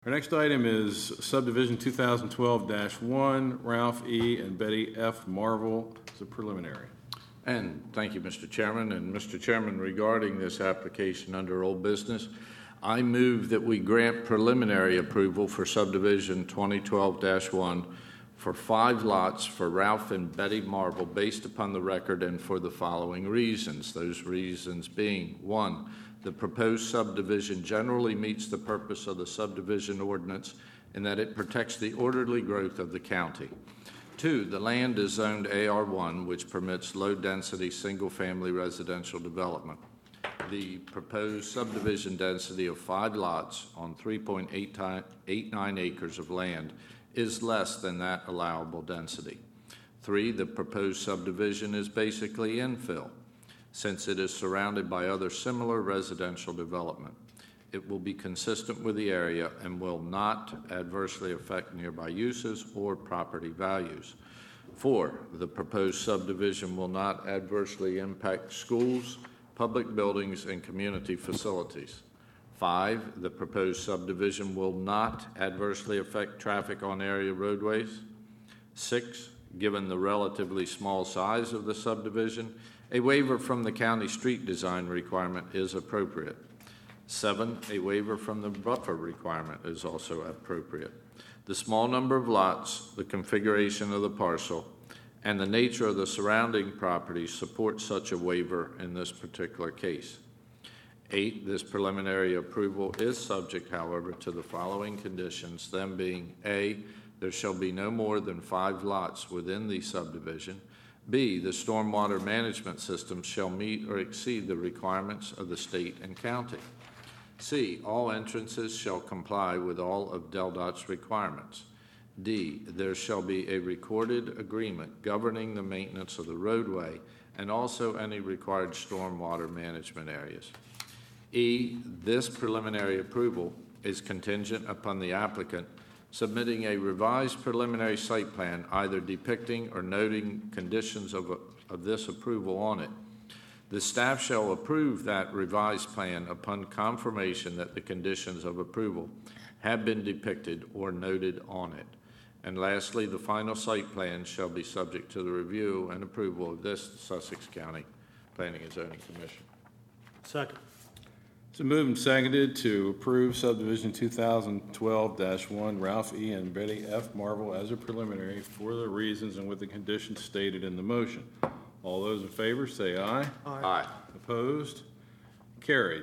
Our next item is subdivision 2012-1, Ralph E. and Betty F. Marvel as a preliminary. And thank you, Mr. Chairman. And Mr. Chairman, regarding this application under old business, I move that we grant preliminary approval for subdivision 2012-1 for 5 lots for Ralph and Betty Marvel based upon the record and for the following reasons. Those reasons being, 1, the proposed subdivision generally meets the purpose of the subdivision ordinance in that it protects the orderly growth of the county. 2, the land is zoned AR1, which permits low-density single-family residential development. The proposed subdivision density of 5 lots on 3.89 acres of land is less than that allowable density. 3, the proposed subdivision is basically infill, since it is surrounded by other similar residential development. It will be consistent with the area and will not adversely affect nearby uses or property values. 4, the proposed subdivision will not adversely impact schools, public buildings, and community facilities. 5, the proposed subdivision will not adversely affect traffic on area roadways. 6, given the relatively small size of the subdivision, a waiver from the county street design requirement is appropriate. 7, a waiver from the buffer requirement is also appropriate. The small number of lots, the configuration of the parcel, and the nature of the surrounding property support such a waiver in this particular case. 8, this preliminary approval is subject, however, to the following conditions, them being A, there shall be no more than 5 lots within the subdivision. B, the stormwater management system shall meet or exceed the requirements of the state and county. C, all entrances shall comply with all of DelDOT's requirements. D, there shall be a recorded agreement governing the maintenance of the roadway and also any required stormwater management areas. E, this preliminary approval is contingent upon the applicant submitting a revised preliminary site plan either depicting or noting conditions of this approval on it. The staff shall approve that revised plan upon confirmation that the conditions of approval have been depicted or noted on it. And lastly, the final site plan shall be subject to the review and approval of this Sussex County Planning and Zoning Commission. Second. So moved and seconded to approve subdivision 2012-1, Ralph E. and Betty F. Marvel as a preliminary for the reasons and with the conditions stated in the motion. All those in favor say aye. Aye. Opposed? Carried.